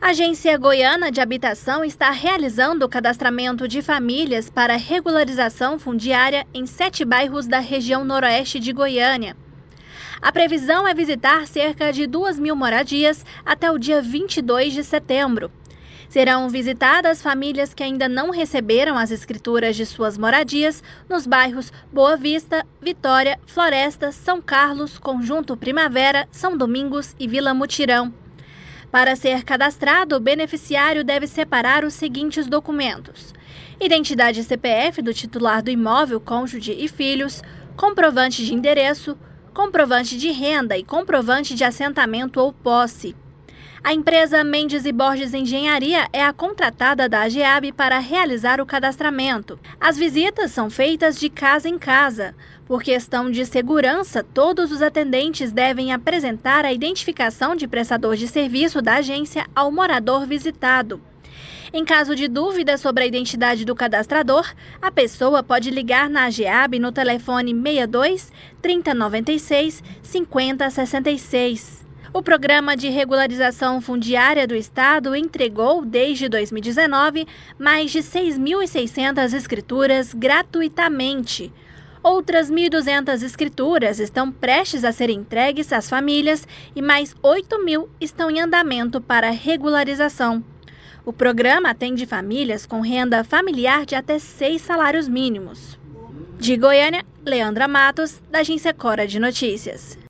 A Agência Goiana de Habitação está realizando o cadastramento de famílias para regularização fundiária em 7 bairros da região noroeste de Goiânia. A previsão é visitar cerca de 2.000 moradias até o dia 22 de setembro. Serão visitadas famílias que ainda não receberam as escrituras de suas moradias nos bairros Boa Vista, Vitória, Floresta, São Carlos, Conjunto Primavera, São Domingos e Vila Mutirão. Para ser cadastrado, o beneficiário deve separar os seguintes documentos: identidade CPF do titular do imóvel, cônjuge e filhos, comprovante de endereço, comprovante de renda e comprovante de assentamento ou posse. A empresa Mendes e Borges Engenharia é a contratada da AGEAB para realizar o cadastramento. As visitas são feitas de casa em casa. Por questão de segurança, todos os atendentes devem apresentar a identificação de prestador de serviço da agência ao morador visitado. Em caso de dúvida sobre a identidade do cadastrador, a pessoa pode ligar na AGEAB no telefone 62 3096 5066. O Programa de Regularização Fundiária do Estado entregou, desde 2019, mais de 6.600 escrituras gratuitamente. Outras 1.200 escrituras estão prestes a serem entregues às famílias e mais 8.000 estão em andamento para regularização. O programa atende famílias com renda familiar de até 6 salários mínimos. De Goiânia, Leandra Matos, da Agência Cora de Notícias.